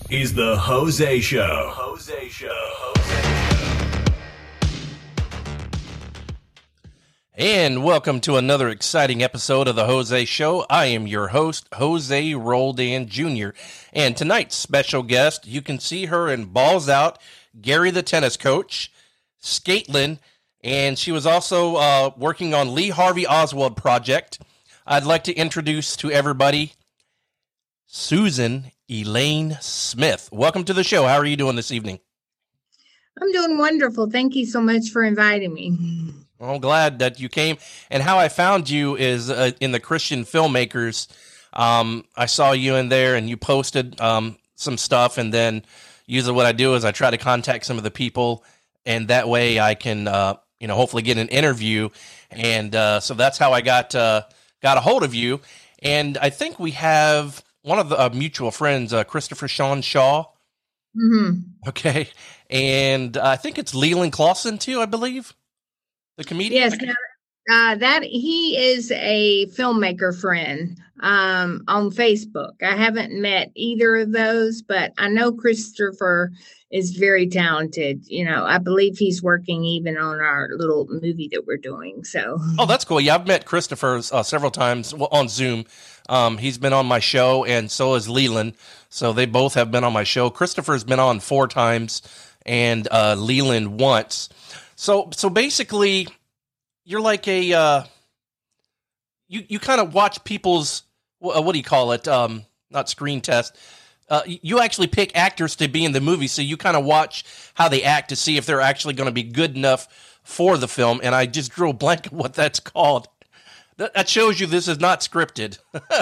is the Jose Show. Jose Show. And welcome to another exciting episode of the Jose Show. I am your host, Jose Roldan Jr. And tonight's special guest, you can see her in Balls Out, Gary the tennis coach, Skatelyn, and she was also working on Lee Harvey Oswald project. I'd like to introduce to everybody Susan Elaine Smith. Welcome to the show. How are you doing this evening? I'm doing wonderful. Thank you so much for inviting me. I'm glad that you came. And how I found you is in the Christian Filmmakers. I saw you in there and you posted some stuff. And then usually what I do is I try to contact some of the people. And that way I can, hopefully get an interview. And so that's how I got a hold of you. And I think we have one of the mutual friends, Christopher Sean Shaw. Mm-hmm. Okay. And I think it's Leland Clausen too, I believe. The comedian? Yes, that he is a filmmaker friend on Facebook. I haven't met either of those, but I know Christopher is very talented. I believe he's working even on our little movie that we're doing. So, oh, that's cool. Yeah, I've met Christopher several times on Zoom. He's been on my show, and so has Leland. So they both have been on my show. Christopher's been on 4 times, and Leland once. So basically, you're like a you kind of watch people's what do you call it? Not screen test. You actually pick actors to be in the movie, so you kind of watch how they act to see if they're actually going to be good enough for the film. And I just drew a blank on what that's called. That shows you this is not scripted.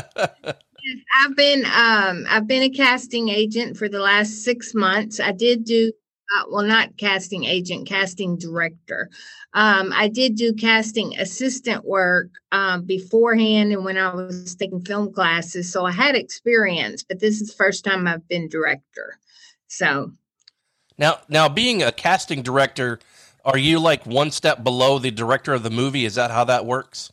I've been a casting agent for the last 6 months. I did do. Not casting agent, casting director. I did do casting assistant work beforehand and when I was taking film classes. So I had experience, but this is the first time I've been director. So now being a casting director, are you like one step below the director of the movie? Is that how that works?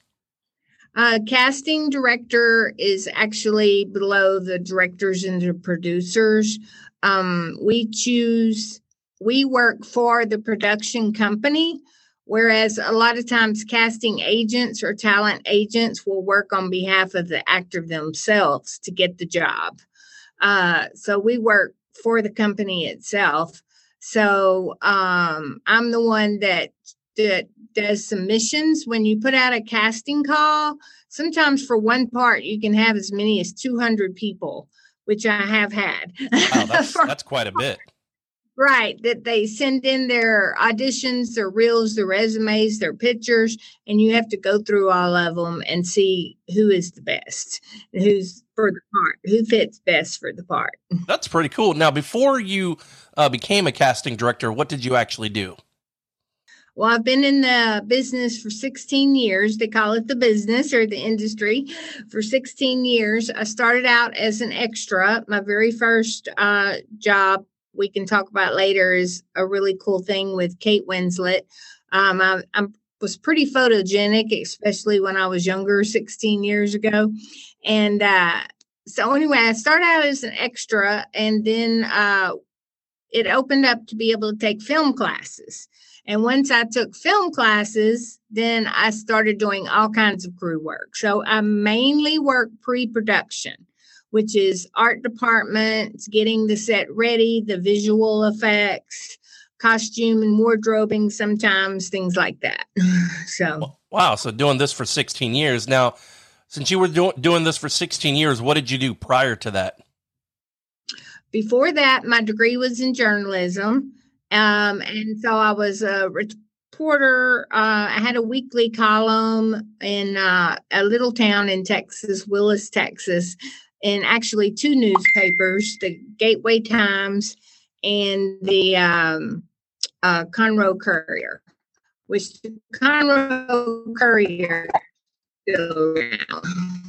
Casting director is actually below the directors and the producers. We work for the production company, whereas a lot of times casting agents or talent agents will work on behalf of the actor themselves to get the job. So we work for the company itself. So I'm the one that does submissions. When you put out a casting call, sometimes for one part, you can have as many as 200 people, which I have had. Wow, that's quite a bit. Right, that they send in their auditions, their reels, their resumes, their pictures, and you have to go through all of them and see who is the best, who's for the part, who fits best for the part. That's pretty cool. Now, before you became a casting director, what did you actually do? Well, I've been in the business for 16 years. They call it the business or the industry for 16 years. I started out as an extra. My very first job, we can talk about later, is a really cool thing with Kate Winslet. I was pretty photogenic, especially when I was younger, 16 years ago. And so anyway, I started out as an extra, and then it opened up to be able to take film classes. And once I took film classes, then I started doing all kinds of crew work. So I mainly work pre-production, which is art departments, getting the set ready, the visual effects, costume and wardrobing sometimes, things like that. So wow, so doing this for 16 years. Now, since you were doing this for 16 years, what did you do prior to that? Before that, my degree was in journalism. And so I was a reporter. I had a weekly column in a little town in Texas, Willis, Texas, and actually 2 newspapers, the Gateway Times and the Conroe Courier, which the Conroe Courier is still around.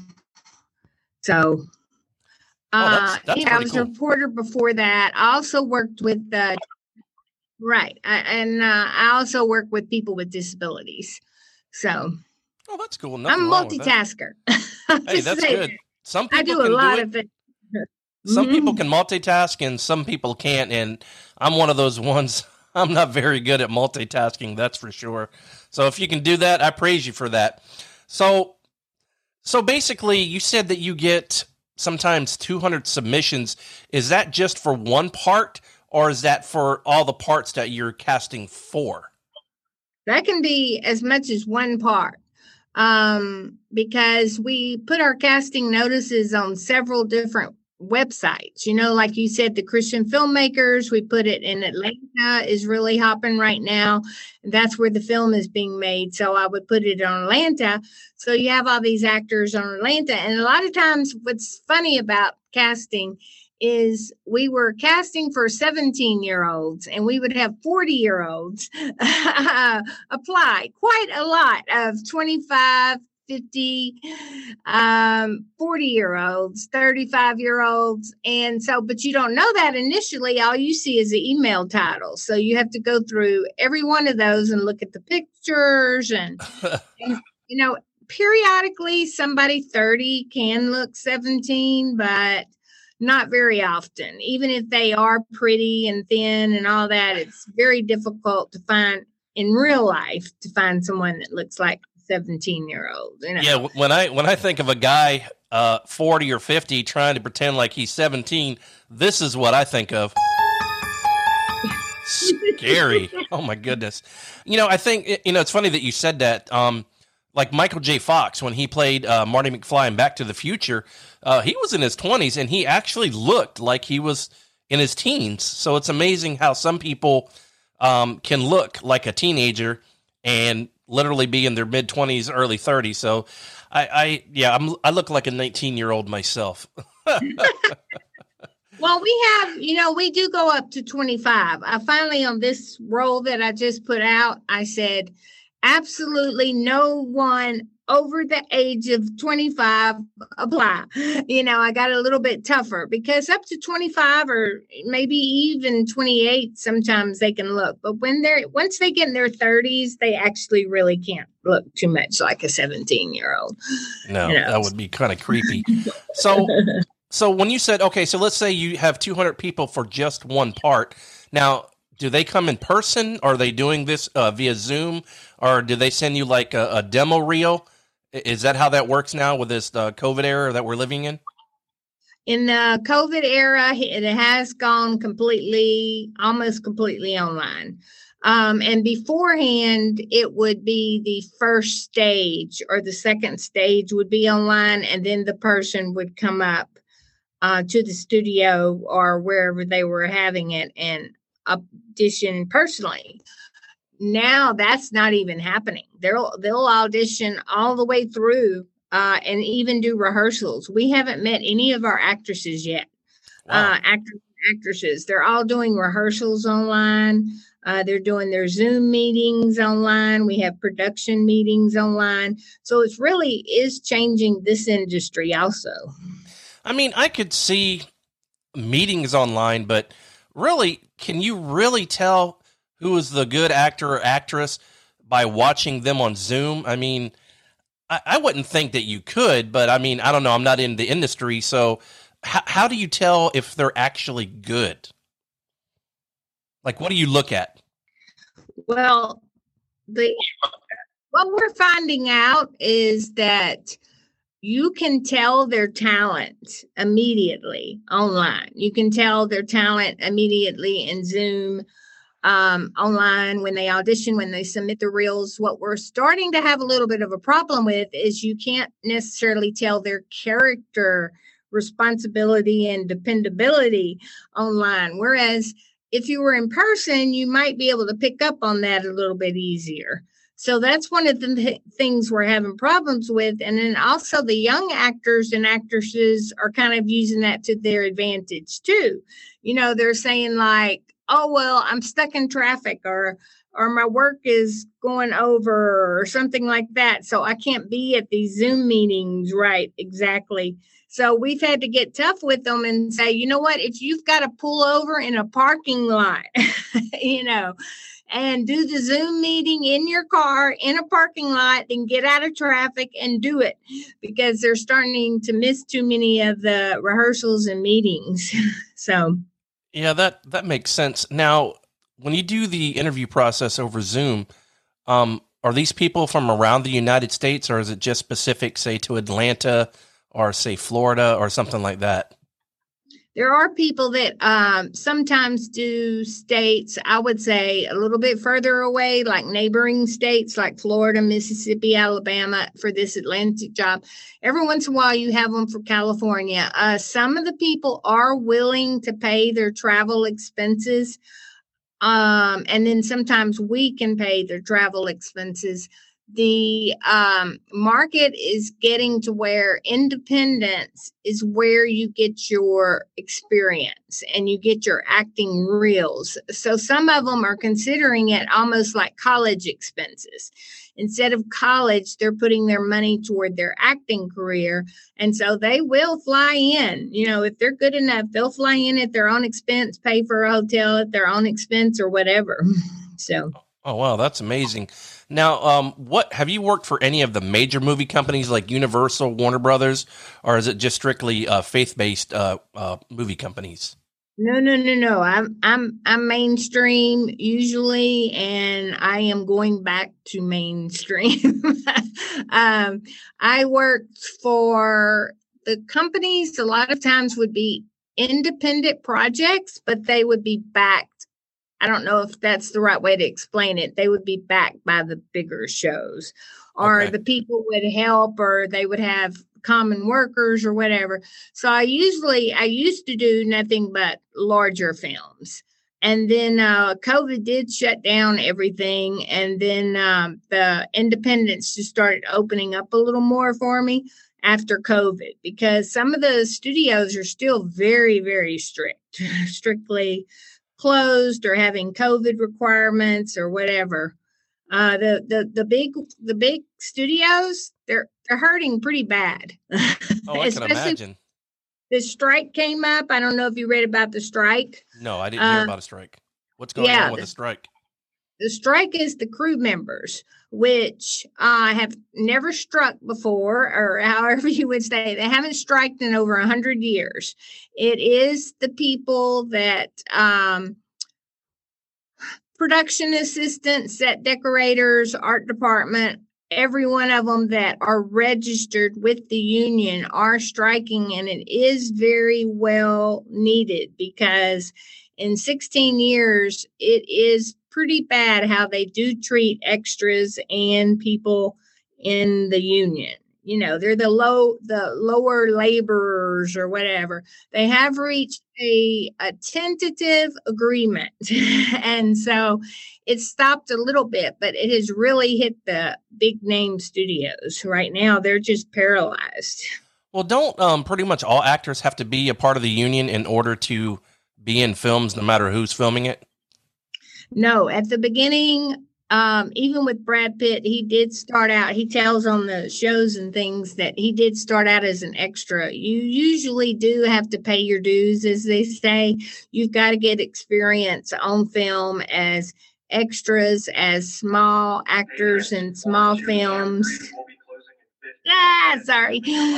So that's I was a reporter before that. I also worked with right. I also work with people with disabilities. So oh, that's cool. I'm a multitasker. Hey, that's good. Some people I do a lot of things. Some people can multitask and some people can't. And I'm one of those ones. I'm not very good at multitasking. That's for sure. So if you can do that, I praise you for that. So basically you said that you get sometimes 200 submissions. Is that just for one part or is that for all the parts that you're casting for? That can be as much as one part. Because we put our casting notices on several different websites, like you said, the Christian filmmakers, we put it in Atlanta is really hopping right now. And that's where the film is being made. So I would put it on Atlanta. So you have all these actors on Atlanta. And a lot of times what's funny about casting is we were casting for 17-year-olds and we would have 40-year-olds apply, quite a lot of 25, 50, 40-year-olds, 35-year-olds. And so, but you don't know that initially. All you see is the email title. So you have to go through every one of those and look at the pictures and periodically somebody 30 can look 17, but not very often. Even if they are pretty and thin and all that, it's very difficult to find in real life to find someone that looks like a 17-year-old. Yeah, when I think of a guy 40 or 50 trying to pretend like he's 17, this is what I think of. Scary. Oh my goodness. I think it's funny that you said that. Like Michael J. Fox, when he played Marty McFly in Back to the Future, he was in his 20s, and he actually looked like he was in his teens. So it's amazing how some people can look like a teenager and literally be in their mid-20s, early 30s. So I look like a 19-year-old myself. Well, we have, we do go up to 25. I finally, on this role that I just put out, I said, absolutely no one over the age of 25 apply. I got a little bit tougher because up to 25 or maybe even 28, sometimes they can look. But once they get in their 30s, they actually really can't look too much like a 17-year-old. No, that would be kind of creepy. So when you said, okay, so let's say you have 200 people for just one part. Now, do they come in person? Are they doing this via Zoom? Or do they send you like a demo reel? Is that how that works now with this COVID era that we're living in? In the COVID era, it has gone almost completely online. And beforehand, it would be the first stage or the second stage would be online. And then the person would come up to the studio or wherever they were having it and audition personally. Now that's not even happening. They'll audition all the way through and even do rehearsals. We haven't met any of our actresses yet. Wow. Actors and actresses. They're all doing rehearsals online. They're doing their Zoom meetings online. We have production meetings online. So it really is changing this industry also. I mean, I could see meetings online, but really, can you really tell who is the good actor or actress by watching them on Zoom? I mean, I wouldn't think that you could, but I mean, I don't know. I'm not in the industry. So how do you tell if they're actually good? Like, what do you look at? Well, what we're finding out is that you can tell their talent immediately online. You can tell their talent immediately in Zoom, online, when they audition, when they submit the reels. What we're starting to have a little bit of a problem with is you can't necessarily tell their character responsibility and dependability online. Whereas if you were in person, you might be able to pick up on that a little bit easier. So that's one of the things we're having problems with. And then also the young actors and actresses are kind of using that to their advantage too. They're saying like, oh, well, I'm stuck in traffic or my work is going over or something like that. So I can't be at these Zoom meetings. Right. Exactly. So we've had to get tough with them and say, you know what, if you've got to pull over in a parking lot, and do the Zoom meeting in your car in a parking lot and get out of traffic and do it, because they're starting to miss too many of the rehearsals and meetings. So, Yeah, that makes sense. Now, when you do the interview process over Zoom, are these people from around the United States, or is it just specific, say, to Atlanta or say Florida or something like that? there are people that sometimes do states, I would say, a little bit further away, like neighboring states like Florida, Mississippi, Alabama, for this Atlantic job. Every once in a while, you have them for California. Some of the people are willing to pay their travel expenses. And then sometimes we can pay their travel expenses. The market is getting to where independence is where you get your experience and you get your acting reels. So some of them are considering it almost like college expenses. Instead of college, they're putting their money toward their acting career. And so they will fly in. You know, if they're good enough, they'll fly in at their own expense, pay for a hotel at their own expense or whatever. So. Oh, wow. That's amazing. Now, what have you worked for any of the major movie companies like Universal, Warner Brothers, or is it just strictly faith-based movie companies? No. I'm mainstream usually, and I am going back to mainstream. I worked for the companies. A lot of times would be independent projects, but they would be backed. I don't know if that's the right way to explain it. They would be backed by the bigger shows, or the people would help, or they would have common workers or whatever. So I used to do nothing but larger films. And then COVID did shut down everything. And then the independents just started opening up a little more for me after COVID, because some of the studios are still very, very strictly closed or having COVID requirements or whatever. The big studios, they're hurting pretty bad. Oh, I can imagine. The strike came up. I don't know if you read about the strike. No, I didn't hear about a strike. What's going on with the strike? The strike is the crew members, which have never struck before, or however you would say. They haven't striked in over 100 years. It is the people that production assistants, set decorators, art department, every one of them that are registered with the union are striking, and it is very well needed, because in 16 years, it is pretty bad how they do treat extras and people in the union. You know, they're the lower laborers or whatever. They have reached a tentative agreement. And so it stopped a little bit, but it has really hit the big name studios. Right now, they're just paralyzed. Well, don't pretty much all actors have to be a part of the union in order to be in films, no matter who's filming it? No, at the beginning, even with Brad Pitt, he did start out, he tells on the shows and things that he did start out as an extra. You usually do have to pay your dues, as they say. You've got to get experience on film as extras, as small actors in small films. Sorry.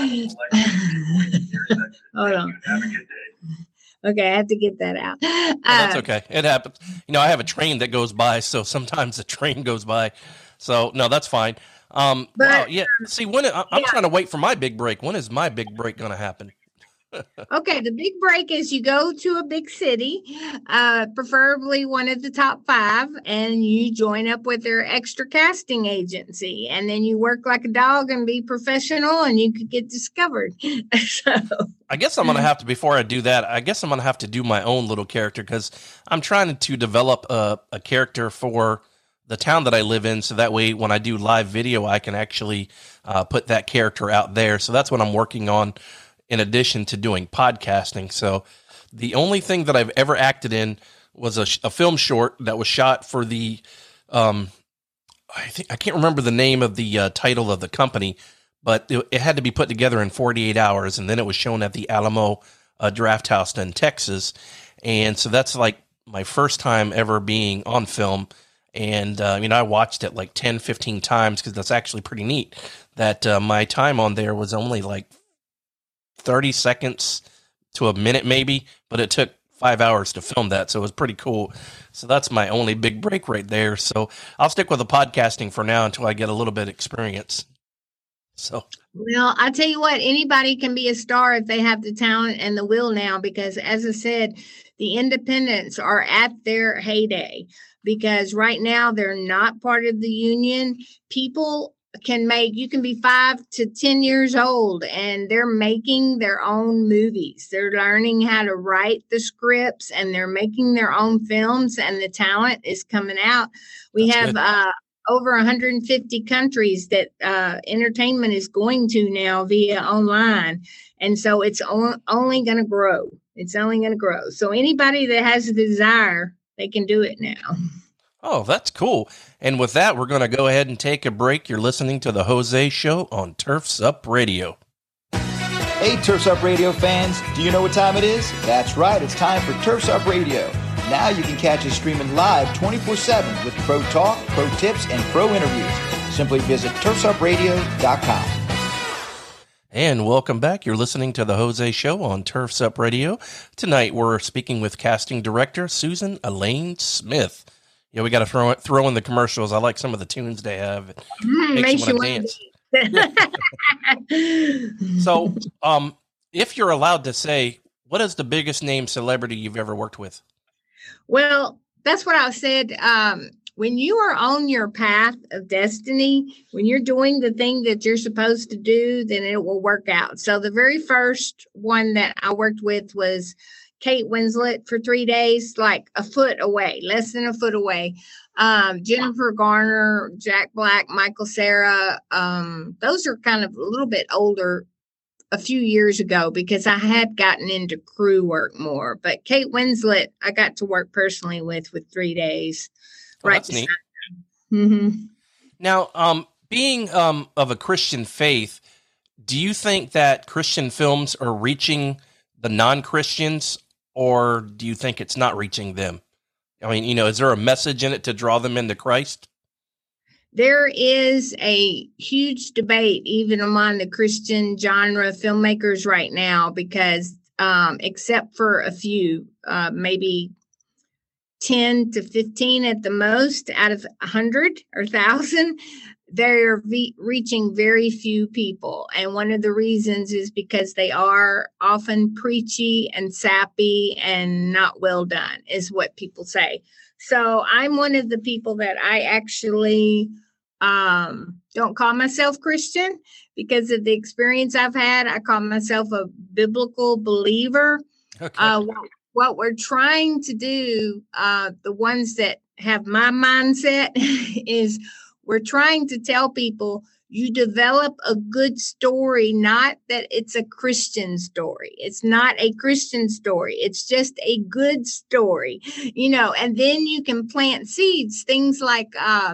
Hold on. Okay, I have to get that out. That's okay. It happens. You know, I have a train that goes by, so sometimes the train goes by. So, no, that's fine. Wow, yeah. See, I'm trying to wait for my big break. When is my big break going to happen? Okay, the big break is you go to a big city, preferably one of the top 5, and you join up with their extra casting agency, and then you work like a dog and be professional, and you could get discovered. So I guess I'm going to have to, before I do that, I guess I'm going to have to do my own little character, because I'm trying to develop a character for the town that I live in, so that way when I do live video, I can actually put that character out there. So that's what I'm working on, in addition to doing podcasting. So the only thing that I've ever acted in was a film short that was shot for the, I can't remember the name of the title of the company, but it had to be put together in 48 hours. And then it was shown at the Alamo Draft House in Texas. And so that's like my first time ever being on film. And, I watched it like 10, 15 times because that's actually pretty neat that my time on there was only like 30 seconds to a minute maybe, but it took 5 hours to film that. So it was pretty cool. So that's my only big break right there. So I'll stick with the podcasting for now until I get a little bit of experience. So, well, I tell you what, anybody can be a star if they have the talent and the will now, because as I said, the independents are at their heyday, because right now they're not part of the union. People you can be 5 to 10 years old and they're making their own movies. They're learning how to write the scripts and they're making their own films, and the talent is coming out. We have over 150 countries that entertainment is going to now via online. And so it's only going to grow. It's only going to grow. So anybody that has a desire, they can do it now. Oh, that's cool. And with that, we're going to go ahead and take a break. You're listening to The Jose Show on Turfs Up Radio. Hey, Turfs Up Radio fans, do you know what time it is? That's right, it's time for Turfs Up Radio. Now you can catch us streaming live 24/7 with pro talk, pro tips, and pro interviews. Simply visit turfsupradio.com. And welcome back. You're listening to The Jose Show on Turfs Up Radio. Tonight, we're speaking with casting director Susan Elaine Smith. Yeah, we got to throw in the commercials. I like some of the tunes they have. It makes you want to dance. So, if you're allowed to say, what is the biggest name celebrity you've ever worked with? Well, that's what I said. When you are on your path of destiny, when you're doing the thing that you're supposed to do, then it will work out. So the very first one that I worked with was Kate Winslet for 3 days, like a foot away, less than a foot away. Jennifer Garner, Jack Black, Michael Cera. Those are kind of a little bit older a few years ago because I had gotten into crew work more. But Kate Winslet, I got to work personally with 3 days. Oh, right. That's neat. Mm-hmm. Now, being of a Christian faith, do you think that Christian films are reaching the non-Christians, or do you think it's not reaching them? I mean, is there a message in it to draw them into Christ? There is a huge debate even among the Christian genre filmmakers right now because except for a few, maybe 10 to 15 at the most out of 100 or 1,000, they're reaching very few people. And one of the reasons is because they are often preachy and sappy and not well done, is what people say. So I'm one of the people that I actually don't call myself Christian because of the experience I've had. I call myself a biblical believer. Okay. What we're trying to do, the ones that have my mindset, is we're trying to tell people you develop a good story, not that it's a Christian story. It's not a Christian story. It's just a good story, and then you can plant seeds, things like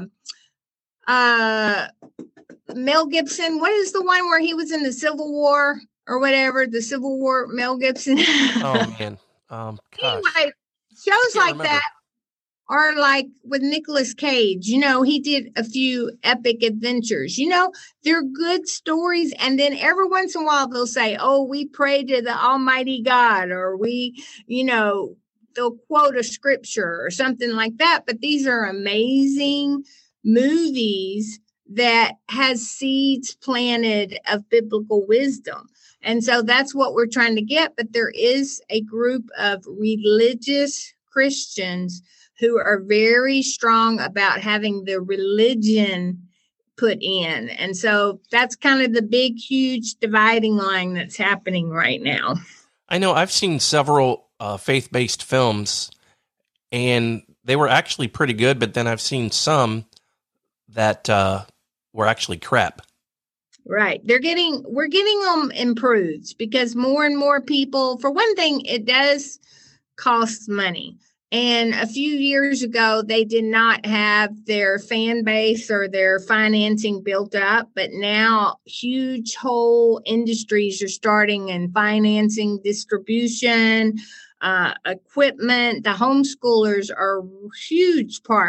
Mel Gibson. What is the one where he was in the Civil War or whatever? The Civil War, Mel Gibson. Oh, man. Anyway, shows like that are like with Nicolas Cage. He did a few epic adventures. They're good stories. And then every once in a while they'll say, oh, we pray to the Almighty God, or they'll quote a scripture or something like that. But these are amazing movies that has seeds planted of biblical wisdom. And so that's what we're trying to get. But there is a group of religious Christians who are very strong about having the religion put in. And so that's kind of the big, huge dividing line that's happening right now. I know I've seen several faith-based films, and they were actually pretty good, but then I've seen some that were actually crap. Right. We're getting them improved because more and more people, for one thing, it does cost money. And a few years ago, they did not have their fan base or their financing built up. But now huge whole industries are starting and financing, distribution, equipment. The homeschoolers are a huge part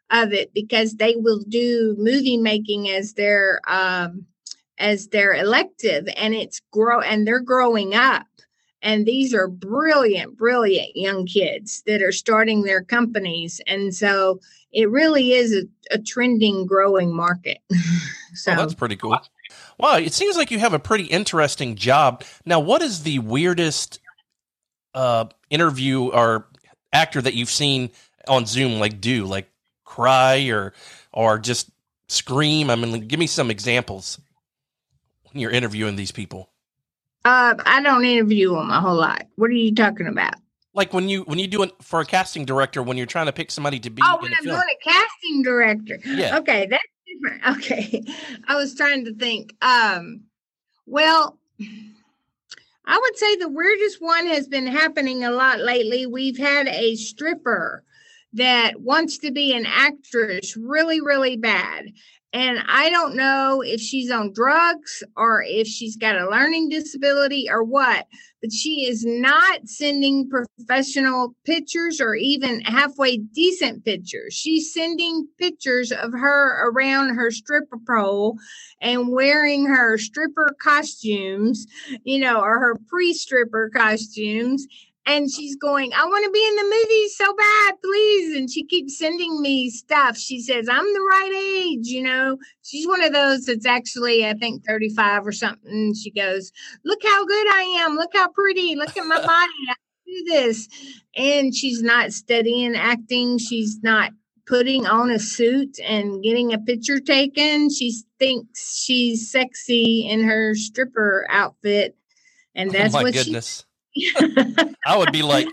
of it because they will do movie making as their elective, and they're growing up. And these are brilliant, brilliant young kids that are starting their companies. And so it really is a trending, growing market. So that's pretty cool. Wow, it seems like you have a pretty interesting job. Now, what is the weirdest interview or actor that you've seen on Zoom like cry or just scream? I mean, give me some examples when you're interviewing these people. I don't interview them a whole lot. What are you talking about? Like when you do it for a casting director, when you're trying to pick somebody to be when in a I'm film. doing a casting director. Yeah. Okay, that's different. Okay. I was trying to think. Well, I would say the weirdest one has been happening a lot lately. We've had a stripper that wants to be an actress really, really bad. And I don't know if she's on drugs or if she's got a learning disability or what, but she is not sending professional pictures or even halfway decent pictures. She's sending pictures of her around her stripper pole and wearing her stripper costumes, or her pre-stripper costumes. And she's going, I want to be in the movie so bad, please. And she keeps sending me stuff. She says, I'm the right age, She's one of those that's actually, I think, 35 or something. She goes, look how good I am. Look how pretty. Look at my body. I can do this. And she's not studying acting. She's not putting on a suit and getting a picture taken. She thinks she's sexy in her stripper outfit. And that's my what goodness. I would be like,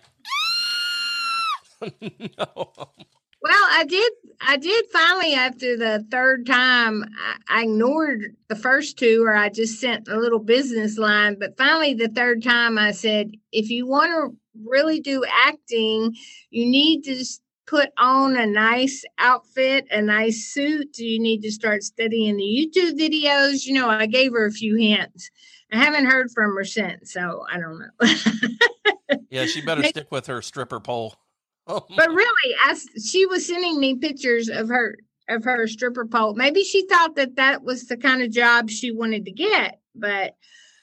no. Well, I did finally, after the third time, I ignored the first two, or I just sent a little business line. But finally, the third time I said, if you want to really do acting, you need to put on a nice outfit, a nice suit. You need to start studying the YouTube videos. I gave her a few hints. I haven't heard from her since, so I don't know. Yeah, she better stick with her stripper pole. But really, she was sending me pictures of her stripper pole. Maybe she thought that was the kind of job she wanted to get. But,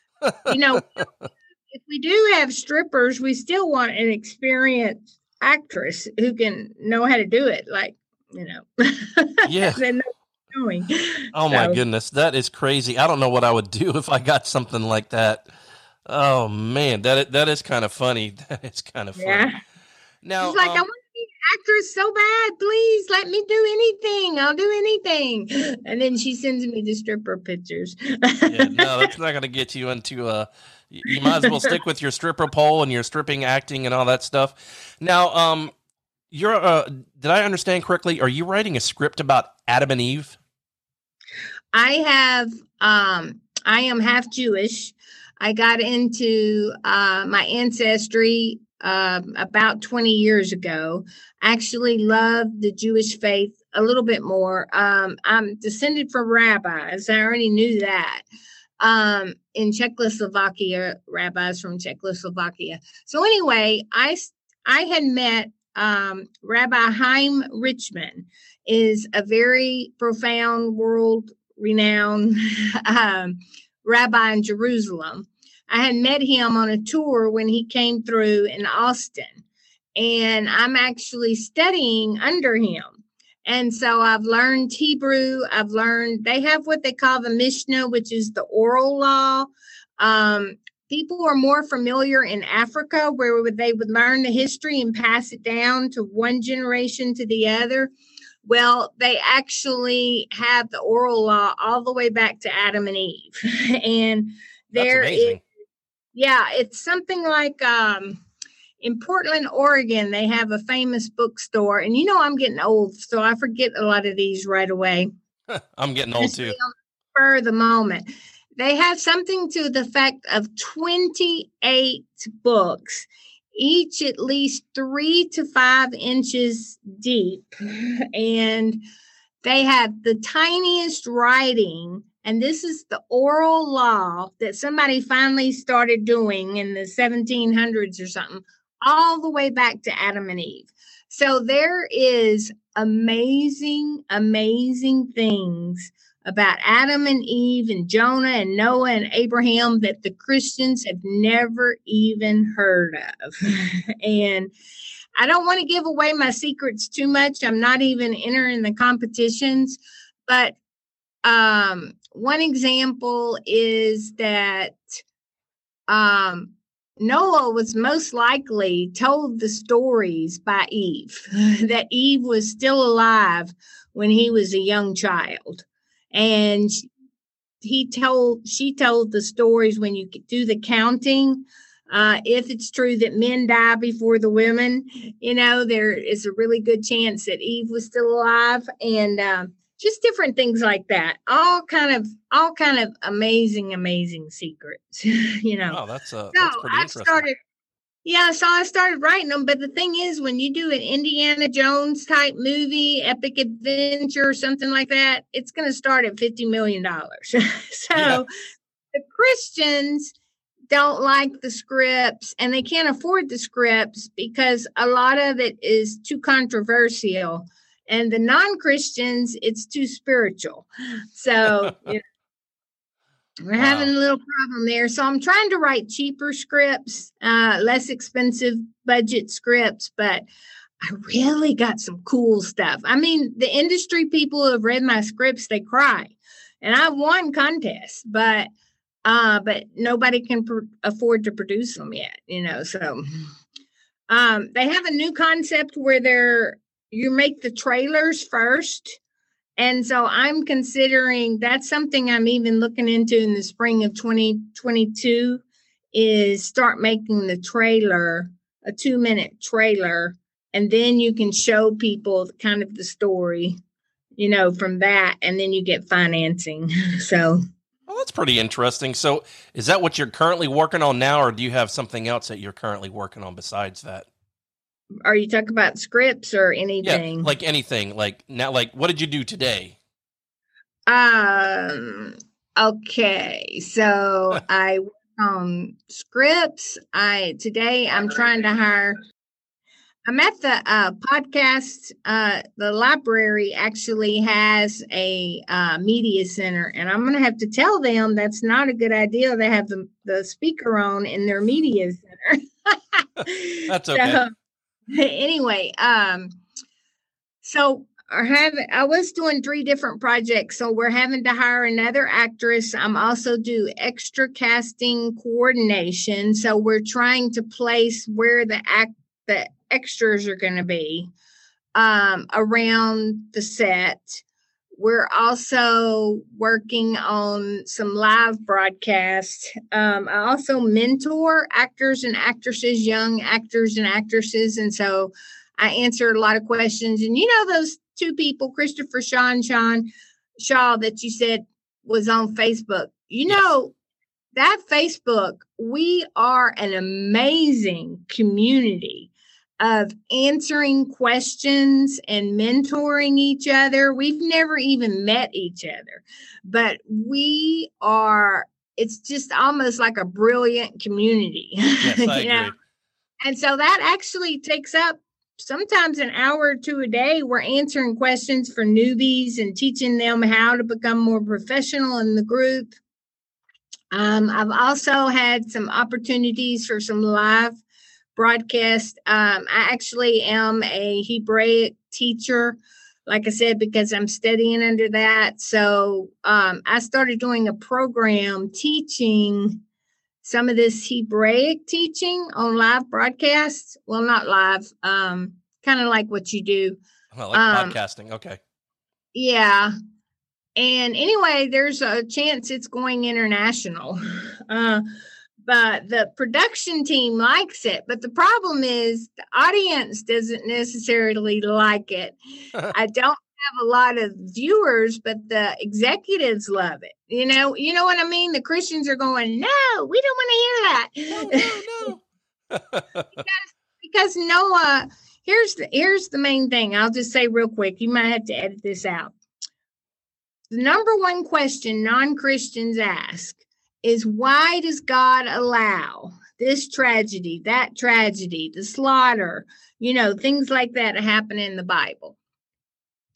if we do have strippers, we still want an experienced actress who can know how to do it. Like, Yeah. Doing. Oh my goodness, that is crazy. I don't know what I would do if I got something like that. Oh man, that is kind of funny. That is kind of funny. Yeah. Now, she's like, I want to be an actress so bad. Please let me do anything. I'll do anything. And then she sends me the stripper pictures. Yeah, no, that's not going to get you into you might as well stick with your stripper pole and your stripping acting and all that stuff. Now, you're did I understand correctly? Are you writing a script about Adam and Eve? I am half Jewish. I got into my ancestry about 20 years ago. I actually love the Jewish faith a little bit more. I'm descended from rabbis. I already knew that. In Czechoslovakia, rabbis from Czechoslovakia. So anyway, I had met Rabbi Chaim Richman, is a very profound, world-renowned rabbi in Jerusalem. I had met him on a tour when he came through in Austin, and I'm actually studying under him. And so I've learned Hebrew. They have what they call the Mishnah, which is the oral law. People are more familiar in Africa, where they would learn the history and pass it down to one generation to the other. Well, they actually have the oral law all the way back to Adam and Eve. And there is, it's something like in Portland, Oregon, they have a famous bookstore. And I'm getting old, so I forget a lot of these right away. I'm getting old too. For the moment. They have something to the effect of 28 books, each at least 3 to 5 inches deep. And they have the tiniest writing. And this is the oral law that somebody finally started doing in the 1700s or something, all the way back to Adam and Eve. So there is amazing, amazing things about Adam and Eve and Jonah and Noah and Abraham that the Christians have never even heard of. And I don't want to give away my secrets too much. I'm not even entering the competitions. But one example is that Noah was most likely told the stories by Eve, that Eve was still alive when he was a young child. And she told the stories when you do the counting. If it's true that men die before the women, there is a really good chance that Eve was still alive, and just different things like that. All kind of amazing secrets. Wow, that's pretty interesting. So I started writing them. But the thing is, when you do an Indiana Jones type movie, epic adventure, or something like that, it's going to start at $50 million. The Christians don't like the scripts, and they can't afford the scripts because a lot of it is too controversial. And the non-Christians, it's too spiritual. So we're having a little problem there. So I'm trying to write cheaper scripts, less expensive budget scripts, but I really got some cool stuff. I mean, the industry people who have read my scripts, they cry. And I've won contests, but nobody can afford to produce them yet, So they have a new concept where you make the trailers first. And so I'm considering that's something I'm even looking into in the spring of 2022 is start making the trailer, a 2-minute trailer, and then you can show people kind of the story, from that, and then you get financing. So. Well, that's pretty interesting. So is that what you're currently working on now, or do you have something else that you're currently working on besides that? Are you talking about scripts or anything? Yeah, like anything. Like now, what did you do today? Okay. So I work on scripts. Today I'm trying to hire. I'm at the podcast. The library actually has a media center, and I'm going to have to tell them that's not a good idea. They have the speaker on in their media center. That's okay. Anyway, so I was doing 3 different projects, so we're having to hire another actress. I'm also do extra casting coordination, so we're trying to place where the extras are going to be around the set. We're also working on some live broadcasts. I also mentor actors and actresses, young actors and actresses. And so I answer a lot of questions. And those 2 people, Christopher Shaw and Sean Shaw, that you said was on Facebook. That Facebook, we are an amazing community of answering questions and mentoring each other. We've never even met each other, but it's just almost like a brilliant community. Yes, I agree. And so that actually takes up sometimes an hour or 2 a day. We're answering questions for newbies and teaching them how to become more professional in the group. I've also had some opportunities for some live broadcast. I actually am a Hebraic teacher, like I said, because I'm studying under that. So I started doing a program teaching some of this Hebraic teaching on live broadcasts. Well, not live, kind of like what you do. Well, like podcasting. Okay. Yeah. And anyway, there's a chance it's going international. But the production team likes it. But the problem is the audience doesn't necessarily like it. I don't have a lot of viewers, but the executives love it. You know what I mean? The Christians are going, no, we don't want to hear that. No. because Noah, here's the main thing. I'll just say real quick. You might have to edit this out. The number one question non-Christians ask is, why does God allow this tragedy, that tragedy, the slaughter, things like that to happen in the Bible?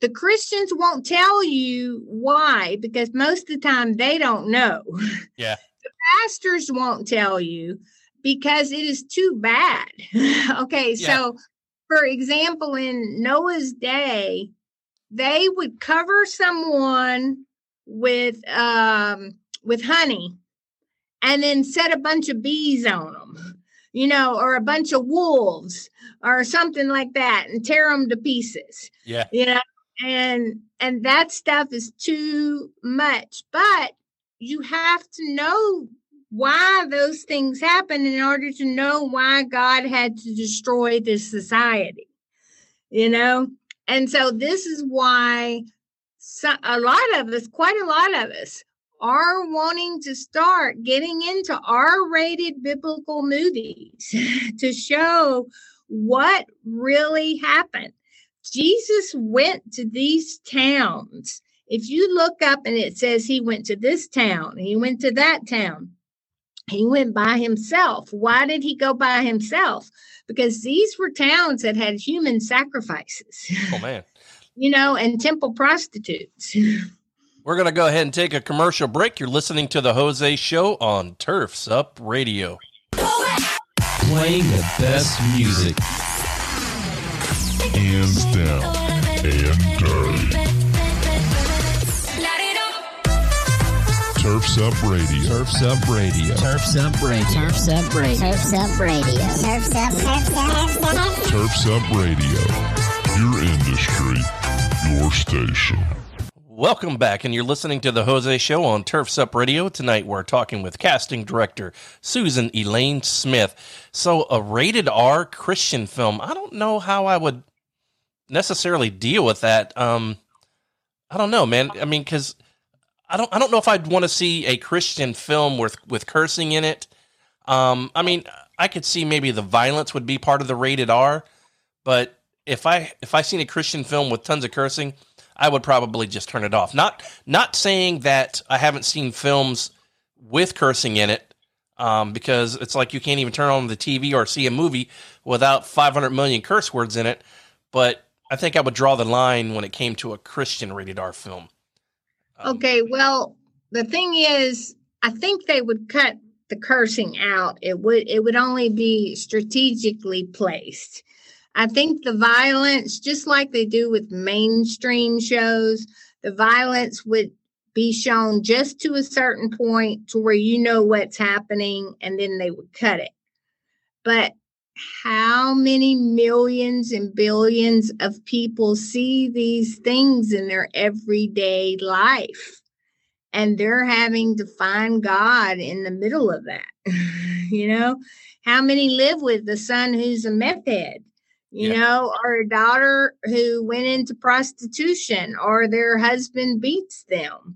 The Christians won't tell you why, because most of the time they don't know. Yeah. The pastors won't tell you because it is too bad. Okay, Yeah. so for example, in Noah's day, they would cover someone with honey and then set a bunch of bees on them, or a bunch of wolves or something like that, and tear them to pieces. Yeah. And that stuff is too much. But you have to know why those things happen in order to know why God had to destroy this society, And so this is why quite a lot of us are wanting to start getting into R-rated biblical movies to show what really happened. Jesus went to these towns. If you look up and it says he went to this town, he went to that town, he went by himself. Why did he go by himself? Because these were towns that had human sacrifices. Oh, man. And temple prostitutes. We're going to go ahead and take a commercial break. You're listening to The Jose Show on Turfs Up Radio. Playing the best music. Hands down and dirty. Turfs Up Radio. Turfs Up Radio. Turfs Up Radio. Turfs Up Radio. Turfs Up Radio. Turfs Up. Turfs Up Radio. Your industry, your station. Welcome back, and you're listening to The Jose Show on Turfs Up Radio. Tonight we're talking with casting director Susan Elaine Smith. So a rated R Christian film, I don't know how I would necessarily deal with that. I don't know, man. I mean, because I don't know if I'd want to see a Christian film with cursing in it. I mean, I could see maybe the violence would be part of the rated R, but if I seen a Christian film with tons of cursing, I would probably just turn it off. Not saying that I haven't seen films with cursing in it, because it's like you can't even turn on the TV or see a movie without 500 million curse words in it. But I think I would draw the line when it came to a Christian rated R film. Okay, well, the thing is, I think they would cut the cursing out. It would only be strategically placed. I think the violence, just like they do with mainstream shows, the violence would be shown just to a certain point to where you know what's happening, and then they would cut it. But how many millions and billions of people see these things in their everyday life? And they're having to find God in the middle of that. How many live with the son who's a meth head? Or a daughter who went into prostitution, or their husband beats them,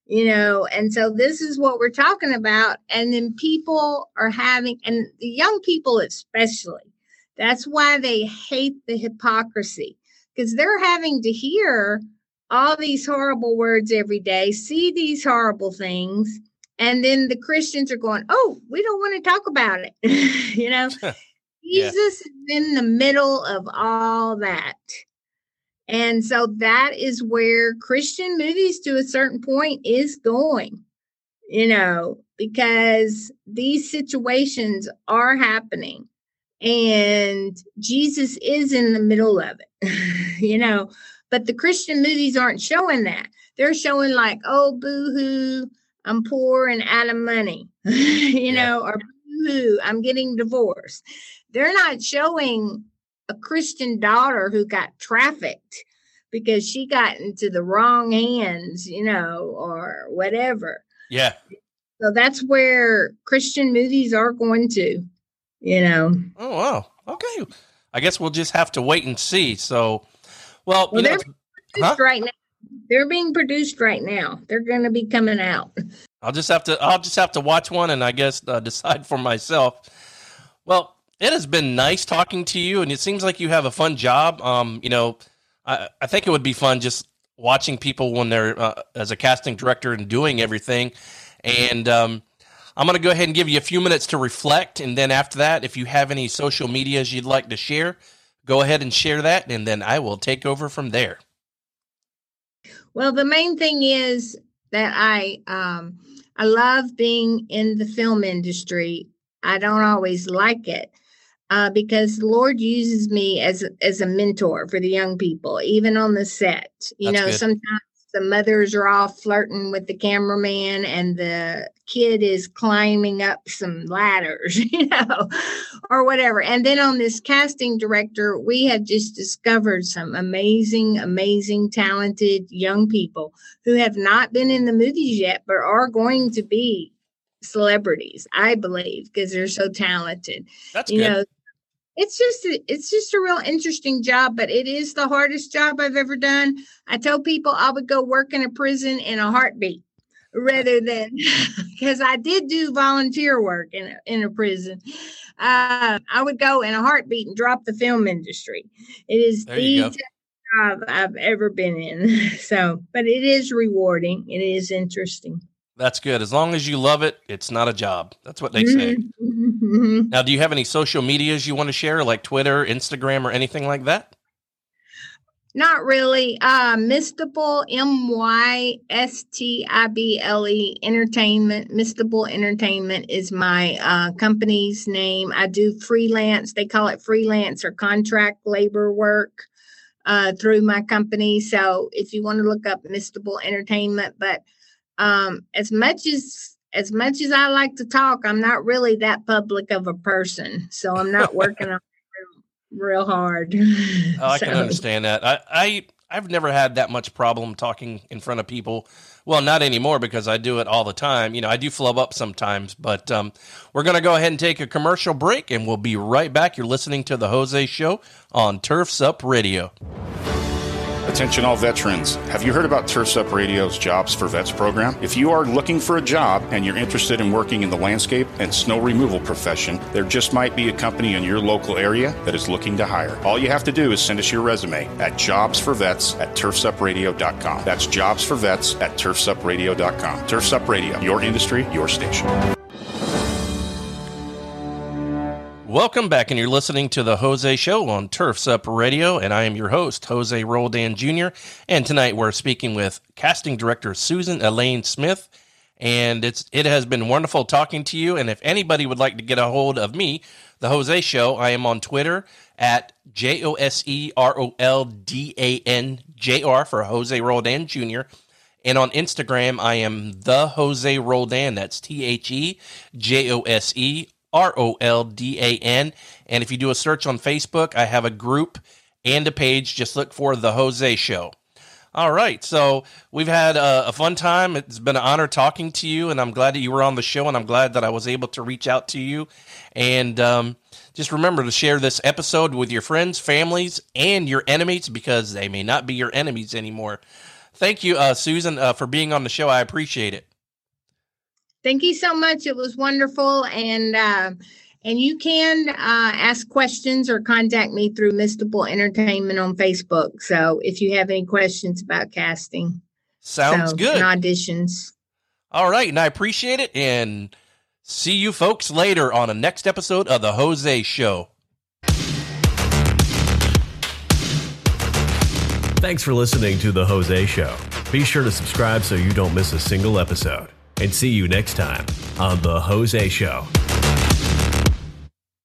and so this is what we're talking about. And then people are having, and the young people especially, that's why they hate the hypocrisy, because they're having to hear all these horrible words every day, see these horrible things. And then the Christians are going, oh, we don't want to talk about it. Jesus is in the middle of all that. And so that is where Christian movies to a certain point is going, because these situations are happening and Jesus is in the middle of it, but the Christian movies aren't showing that. They're showing like, oh, boo-hoo, I'm poor and out of money, or boo-hoo, I'm getting divorced. They're not showing a Christian daughter who got trafficked because she got into the wrong hands, or whatever. Yeah. So that's where Christian movies are going to, Oh, wow. Okay. I guess we'll just have to wait and see. So, well they're produced right now. They're being produced right now. They're going to be coming out. I'll just have to watch one and I guess decide for myself. Well, it has been nice talking to you, and it seems like you have a fun job. I think it would be fun just watching people when they're as a casting director and doing everything. And I'm going to go ahead and give you a few minutes to reflect, and then after that, if you have any social medias you'd like to share, go ahead and share that, and then I will take over from there. Well, the main thing is that I love being in the film industry. I don't always like it because the Lord uses me as a mentor for the young people, even on the set. Sometimes the mothers are all flirting with the cameraman and the kid is climbing up some ladders, or whatever. And then on this casting director, we have just discovered some amazing, amazing, talented young people who have not been in the movies yet, but are going to be celebrities, I believe, because they're so talented. That's good. It's just a real interesting job, but it is the hardest job I've ever done. I tell people I would go work in a prison in a heartbeat rather than, because I did do volunteer work in a prison. I would go in a heartbeat and drop the film industry. It is the toughest job I've ever been in. So, but it is rewarding. It is interesting. That's good. As long as you love it, it's not a job. That's what they say. Mm-hmm. Now, do you have any social medias you want to share, like Twitter, Instagram, or anything like that? Not really. Mistable, MYSTIBLE Entertainment. Mistable Entertainment is my company's name. I do freelance. They call it freelance or contract labor work through my company. So if you want to look up Mistable Entertainment, but as much as I like to talk, I'm not really that public of a person. So I'm not working on it real hard. Oh, I can understand that. I've never had that much problem talking in front of people. Well, not anymore because I do it all the time. I do flub up sometimes, but we're going to go ahead and take a commercial break and we'll be right back. You're listening to The Jose Show on Turfs Up Radio. Attention all veterans. Have you heard about Turfs Up Radio's Jobs for Vets program? If you are looking for a job and you're interested in working in the landscape and snow removal profession, there just might be a company in your local area that is looking to hire. All you have to do is send us your resume at jobsforvets@turfsupradio.com. That's jobsforvets@turfsupradio.com. Turfs Up Radio, your industry, your station. Welcome back, and you're listening to The Jose Show on Turfs Up Radio, and I am your host, Jose Roldan Jr., and tonight we're speaking with casting director Susan Elaine Smith, and it has been wonderful talking to you, and if anybody would like to get a hold of me, The Jose Show, I am on Twitter at JoseRoldanJr for Jose Roldan Jr., and on Instagram, I am The Jose Roldan, that's TheJoseRoldan. And if you do a search on Facebook, I have a group and a page. Just look for The Jose Show. All right. So we've had a fun time. It's been an honor talking to you, and I'm glad that you were on the show, and I'm glad that I was able to reach out to you. And just remember to share this episode with your friends, families, and your enemies, because they may not be your enemies anymore. Thank you, Susan, for being on the show. I appreciate it. Thank you so much. It was wonderful. And you can ask questions or contact me through Mistable Entertainment on Facebook. So if you have any questions about casting. Sounds good. And auditions. All right. And I appreciate it. And see you folks later on the next episode of The Jose Show. Thanks for listening to The Jose Show. Be sure to subscribe so you don't miss a single episode. And see you next time on The Jose Show.